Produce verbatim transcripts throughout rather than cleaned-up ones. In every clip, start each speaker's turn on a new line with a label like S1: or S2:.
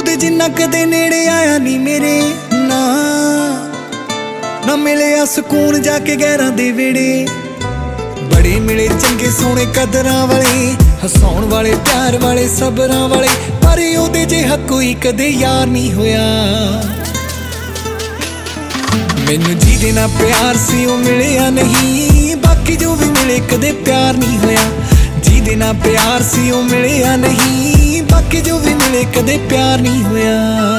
S1: ਉਹਦੇ ਜਿੰਨਾ ਕਦੇ ਨੇੜੇ ਆਇਆ ਨਹੀਂ ਮੇਰੇ ਨਾ ਨਾ ਮਿਲਿਆ ਸਕੂਨ ਜਾ ਕੇ ਗਹਿਰਾਂ ਦੇ ਵਿਹੜੇ ਬੜੇ ਮਿਲੇ ਚੰਗੇ ਸੋਹਣੇ ਕਦਰਾਂ ਵਾਲੇ ਹਸਾਉਣ ਵਾਲੇ ਪਿਆਰ ਵਾਲੇ ਸਬਰਾਂ ਵਾਲੇ ਪਰ ਉਹਦੇ ਜਿਹਾ ਕੋਈ ਕਦੇ ਯਾਰ ਨਹੀਂ ਹੋਇਆ ਮੈਨੂੰ ਜਿਹਦੇ ਨਾਲ ਪਿਆਰ ਸੀ ਉਹ ਮਿਲਿਆ ਨਹੀਂ ਬਾਕੀ ਜੋ ਵੀ ਮਿਲੇ ਕਦੇ ਪਿਆਰ ਨਹੀਂ ਹੋਇਆ ਜਿਹਦੇ ਨਾਲ ਪਿਆਰ ਸੀ ਉਹ ਮਿਲਿਆ ਨਹੀਂ ਬਾਕੀ ਜੋ ਵੀ ਮਿਲੇ ਕਦੇ ਪਿਆਰ ਨਹੀਂ ਹੋਇਆ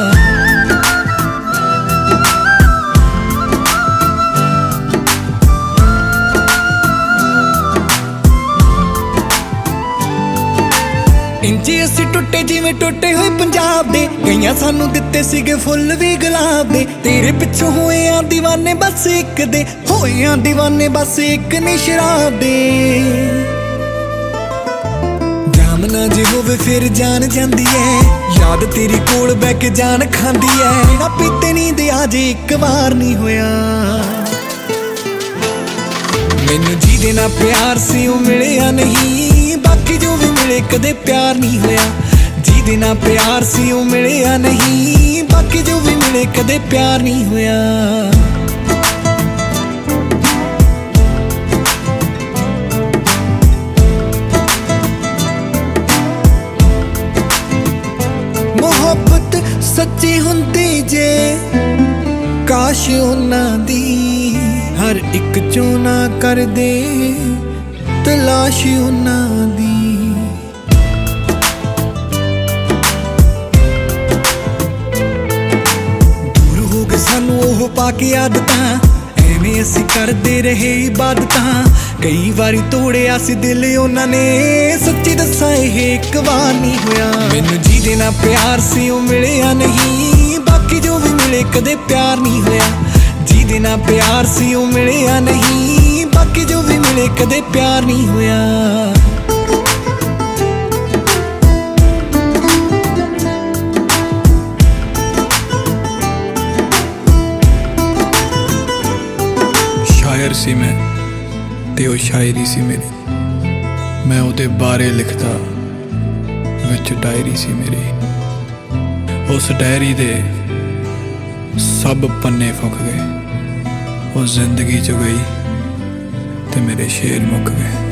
S1: इंजी असी टुटे जिवें टुटे होए पंजाब दे कईयां सानू दित्ते सीगे फुल भी गुलाब दे तेरे पिछों होए आ दीवाने बस एक दे होए आ दीवाने बस एक ने शराब दे जाम ना जे होवे फिर जान जांदी है याद तेरी कोल बैठ के जान खांदी है ना पीते नी दे आज एक बार नहीं होया मैनू जीदे नाल प्यार सी ओ मिलिया नहीं बाकी जो भी मिले कदे प्यार नहीं होया जीदे नाल प्यार सी ओ मिलिया नहीं बाकी जो भी मिले कदे प्यार नहीं होया मोहब्बत सच्ची हुंदी जे काश उन्हां दी हर एक चों ना कर दे तलाश उन्हां दी दूर हो गए सानू ओह पाके आदतां एवें असीं करदे रहे इबादतां कई वारी तोड़िया सी दिल उन्हां ने सच्ची दस्सां इह इक वार नहीं होया मैनू जीदे नाल प्यार सी ओ मिलिया नहीं बाकी जो भी मिले कदे प्यार नहीं होया जीदे नाल प्यार सी ओ मिलिया नहीं बाकी जो भी मिले कदे प्यार नहीं होया
S2: शायर सी मैं ते ओ शायरी सी मेरी मैं ओदे बारे लिखदा विच डायरी सी मेरी उस डायरी दे सब पन्ने फुक गए वो जिंदगी च गई ते मेरे शेर मुक गए।